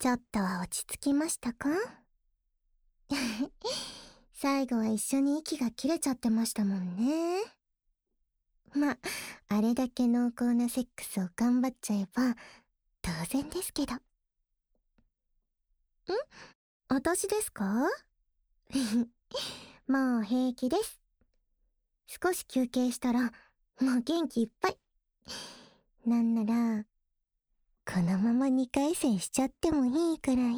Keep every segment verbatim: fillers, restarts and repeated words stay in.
ちょっとは落ち着きましたか？最後は一緒に息が切れちゃってましたもんね。ま、あれだけ濃厚なセックスを頑張っちゃえば、当然ですけど。ん？私ですか？もう平気です。少し休憩したら、もう元気いっぱい。なんなら、このままにかい戦しちゃってもいいくらい。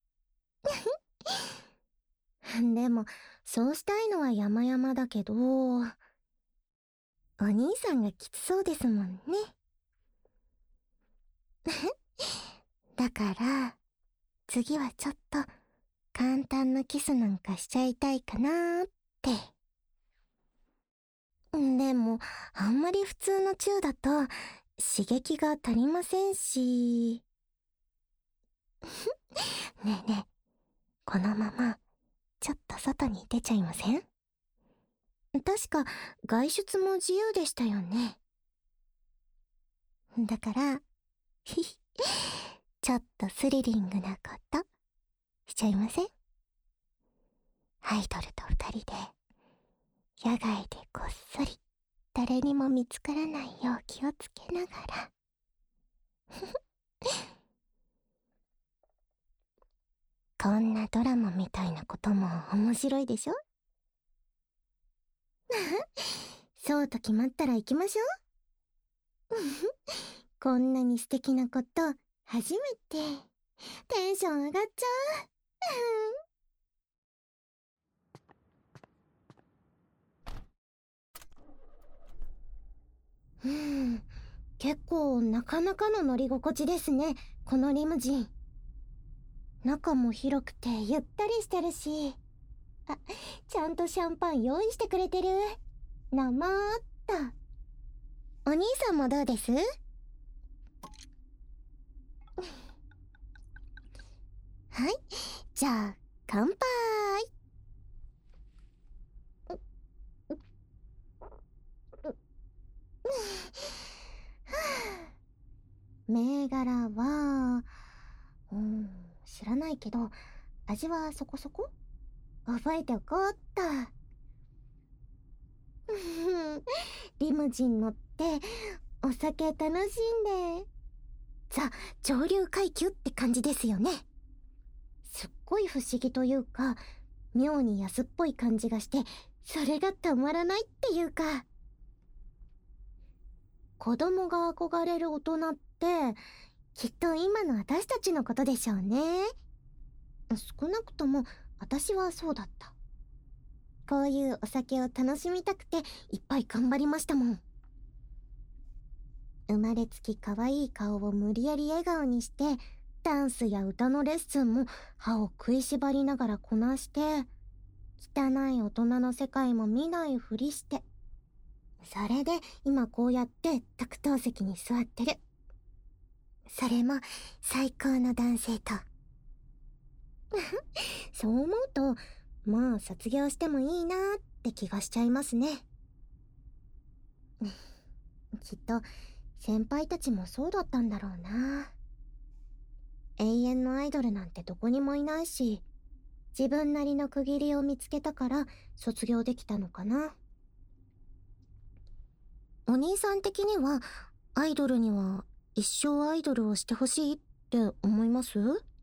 でも、そうしたいのは山々だけど、お兄さんがきつそうですもんね。だから、次はちょっと簡単なキスなんかしちゃいたいかなーって。でも、あんまり普通のチューだと刺激が足りませんし。ねえねえ、このままちょっと外に出ちゃいません？確か外出も自由でしたよね。だから、ひひ、ちょっとスリリングなことしちゃいません？アイドルと二人で野外でこっそり誰にも見つからないよう気をつけながら。こんなドラマみたいなことも面白いでしょ？そうと決まったら行きましょう。こんなに素敵なこと初めて。テンション上がっちゃう。うん、結構なかなかの乗り心地ですね、このリムジン。中も広くてゆったりしてるし、あ、ちゃんとシャンパン用意してくれてる。なまーった。お兄さんもどうです？はい、じゃあ乾杯。銘柄は、うん、知らないけど、味はそこそこ覚えておこうっと。リムジン乗って、お酒楽しんで。ザ・上流階級って感じですよね。すっごい不思議というか、妙に安っぽい感じがして、それがたまらないっていうか。子供が憧れる大人って、きっと今の私たちのことでしょうね。少なくとも私はそうだった。こういうお酒を楽しみたくていっぱい頑張りましたもん。生まれつき可愛い顔を無理やり笑顔にして、ダンスや歌のレッスンも歯を食いしばりながらこなして、汚い大人の世界も見ないふりして。それで今こうやって特等席に座ってる。それも最高の男性と。そう思うと、まあ卒業してもいいなーって気がしちゃいますね。きっと先輩たちもそうだったんだろうな。永遠のアイドルなんてどこにもいないし、自分なりの区切りを見つけたから卒業できたのかな。お兄さん的にはアイドルには一生アイドルをしてほしいって思います？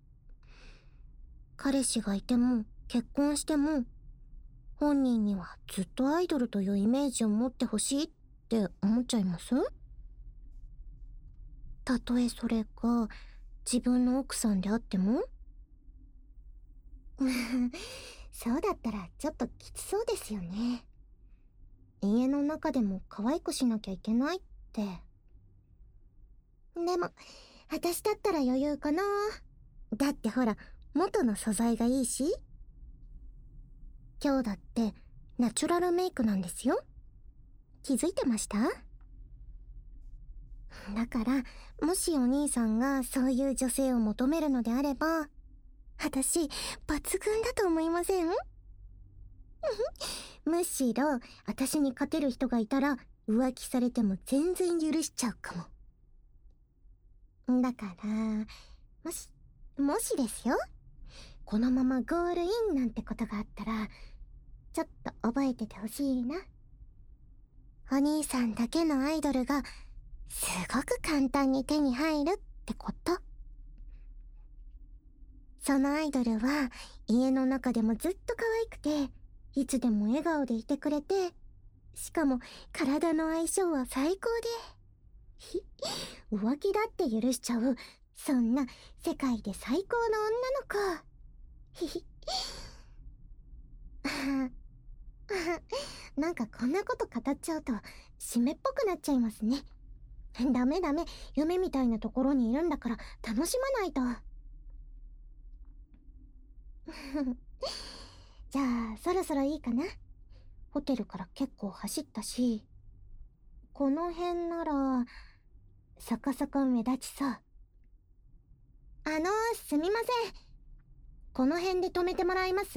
彼氏がいても結婚しても本人にはずっとアイドルというイメージを持ってほしいって思っちゃいます？たとえそれが自分の奥さんであっても？そうだったらちょっときつそうですよね。家の中でも可愛くしなきゃいけないって。でも私だったら余裕かな。だってほら元の素材がいいし。今日だってナチュラルメイクなんですよ。気づいてました？だからもしお兄さんがそういう女性を求めるのであれば、私抜群だと思いません？むしろ私に勝てる人がいたら浮気されても全然許しちゃうかも。だからもしもしですよ、このままゴールインなんてことがあったら、ちょっと覚えててほしいな。お兄さんだけのアイドルがすごく簡単に手に入るってこと。そのアイドルは家の中でもずっと可愛くて、いつでも笑顔でいてくれて、しかも体の相性は最高で浮気だって許しちゃう、そんな世界で最高の女の子。ひひなんかこんなこと語っちゃうと締めっぽくなっちゃいますね。ダメダメ、夢みたいなところにいるんだから楽しまないと。じゃあそろそろいいかな。ホテルから結構走ったし、この辺ならそこそこ目立ちそう。あのすみません、この辺で止めてもらえます？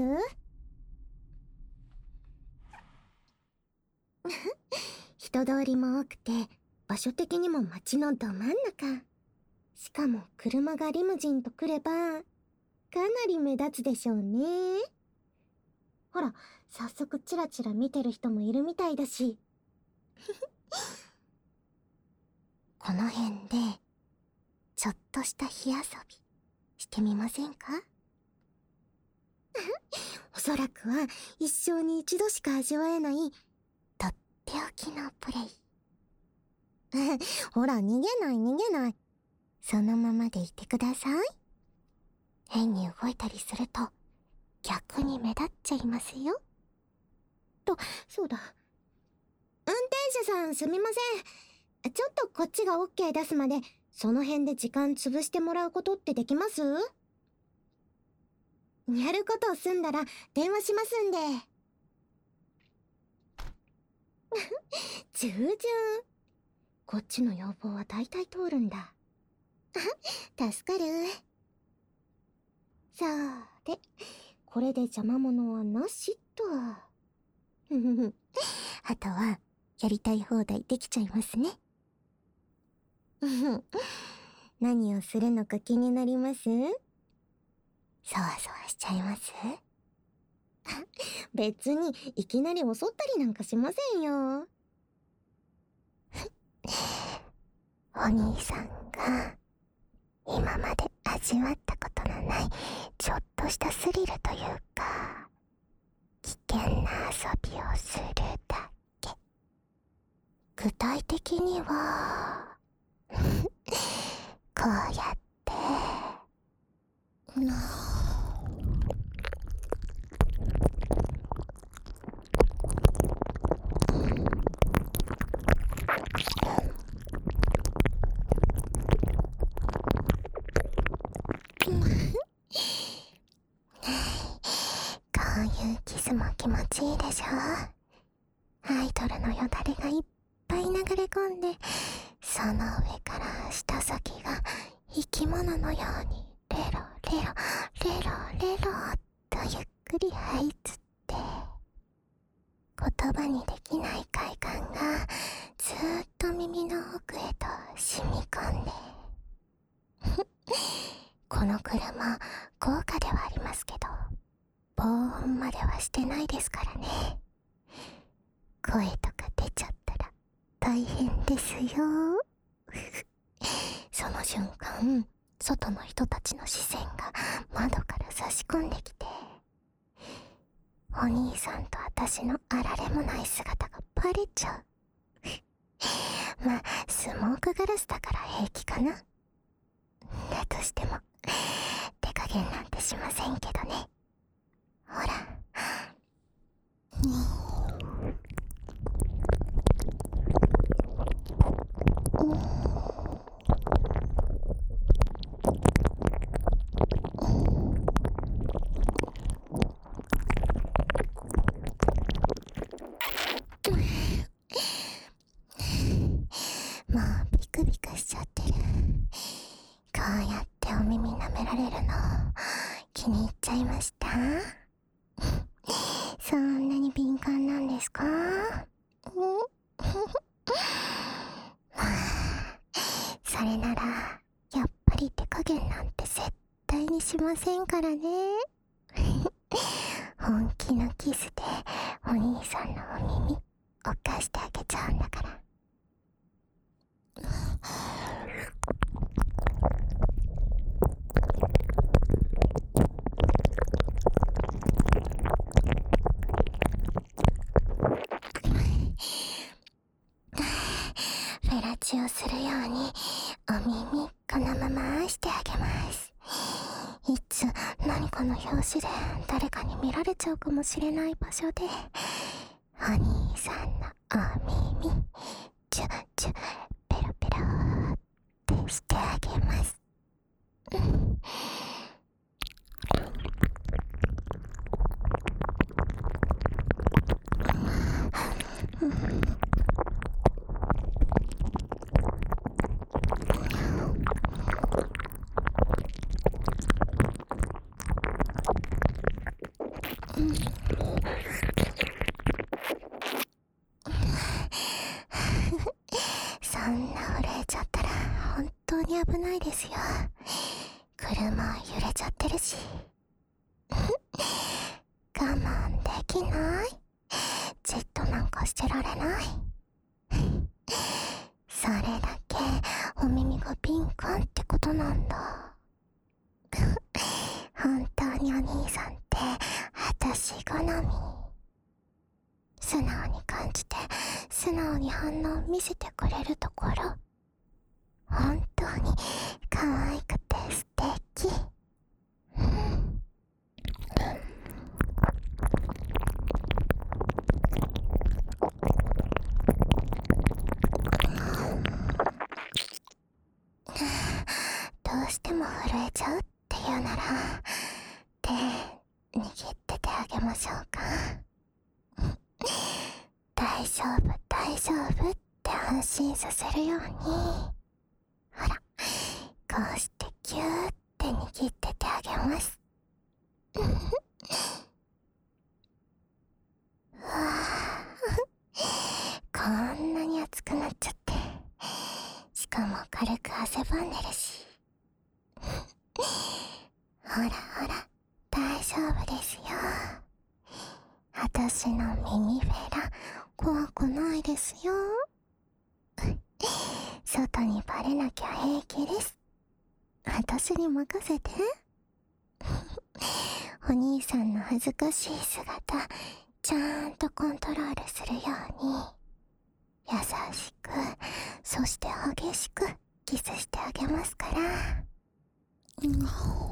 人通りも多くて、場所的にも街のど真ん中。しかも車がリムジンと来ればかなり目立つでしょうね。ほら、早速チラチラ見てる人もいるみたいだし。この辺でちょっとした火遊びしてみませんか？おそらくは一生に一度しか味わえないとっておきのプレイ。ほら、逃げない逃げない。そのままでいてください。変に動いたりすると逆に目立っちゃいますよ。と、そうだ。運転手さんすみません。ちょっとこっちが オーケー 出すまでその辺で時間潰してもらうことってできます？やることを済んだら電話しますんで。従順。こっちの要望は大体通るんだ。助かる。さて、これで邪魔者はなしと。あとはやりたい放題できちゃいますね。何をするのか気になります？そわそわしちゃいます？別にいきなり襲ったりなんかしませんよ。お兄さんが今まで味わったことのないちょっとしたスリルというか、危険な遊びをするだけ。具体的にはこうやってこういうキスも気持ちいいでしょ。アイドルのよだれがいっぱい流れ込んで、その上から舌先が生き物のようにレロレロレロレロとゆっくり這いつって、言葉にできない快感がずーっと耳の奥へと染み込んでこの車豪華ではありますけど、防音まではしてないですからね。声とか出ちゃったら大変ですよ。その瞬間、外の人たちの視線が窓から差し込んできて、お兄さんと私のあられもない姿がバレちゃう。まあスモークガラスだから平気かな。だとしても手加減なんてしませんけどね。ほら、もうビクビクしちゃってる。こうやってお耳舐められるの気に入っちゃいました？そんなに敏感なんですか？それならやっぱり手加減なんて絶対にしませんからね。本気のキスでお兄さんのお耳おかしてあげちゃうんだから。フェラチをするようにお耳このまま愛してあげます。いつ何かの拍子で誰かに見られちゃうかもしれない場所でお兄さんのお耳チュッチュッペロペロってしてあげます。そんな震えちゃったら本当に危ないですよ。車揺れちゃってるし。我慢できない。じっとなんかしてられない。それだけお耳が敏感ってことなんだ。本当にお兄さんって私好み。素直に感じて素直に反応を見せてくれるところ、本当に可愛くて素敵。うん、どうしても震えちゃうっていうなら手握っててあげましょうか。大丈夫大丈夫って安心させるように、ほらこうしてギューって握っててあげます。うわぁ、こんなに熱くなっちゃって、しかも軽く汗ばんでるし。ほらほら大丈夫ですよ。私のミニフェラ怖くないですよ。外にバレなきゃ平気です。私に任せて。お兄さんの恥ずかしい姿ちゃんとコントロールするように優しく、そして激しくキスしてあげますから。うん、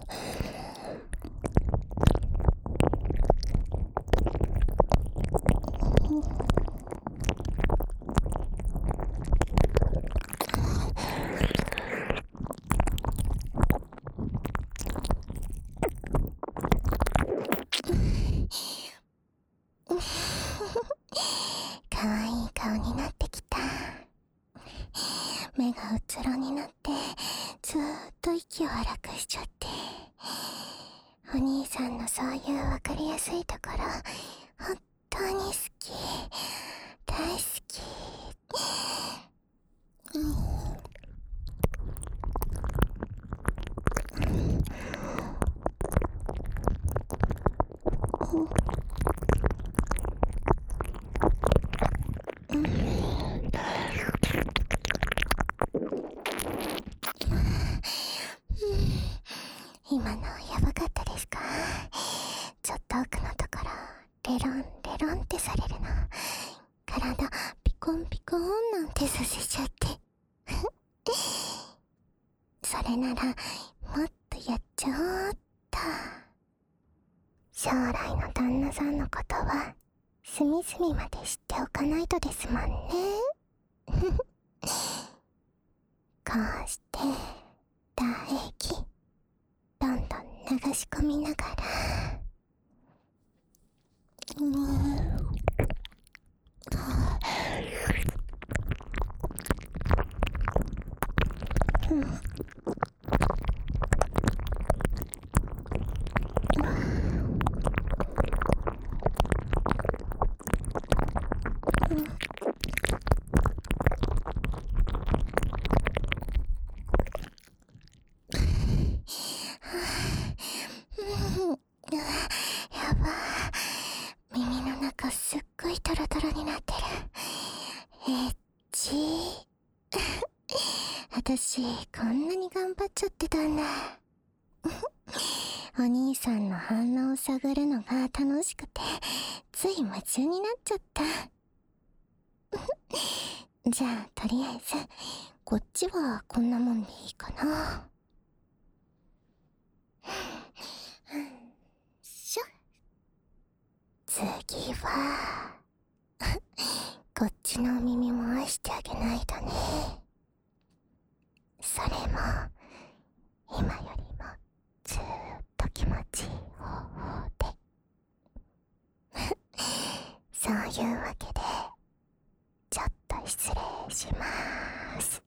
かわいい顔になってきた。目がうつろになってずーっと息を荒くしちゃって、お兄さんのそういうわかりやすいところ本当に好き、大好き。うん、今のやばかったですか？ちょっと奥のところレロンレロンってされるの体ピコンピコンなんてさせちゃってそれならもっとやっちゃおうっと。将来の旦那さんのことは隅々まで知っておかないとですもんね。こうして唾液どんどん流し込みながら、うん、うん、 ちこんなに頑張っちゃってたんだ。お兄さんの反応を探るのが楽しくてつい夢中になっちゃった。じゃあとりあえずこっちはこんなもんでいいかな。しょ。次はこっちのお耳も愛してあげないとね。それも今よりもずーっと気持ちいい方法で。そういうわけでちょっと失礼しまーす。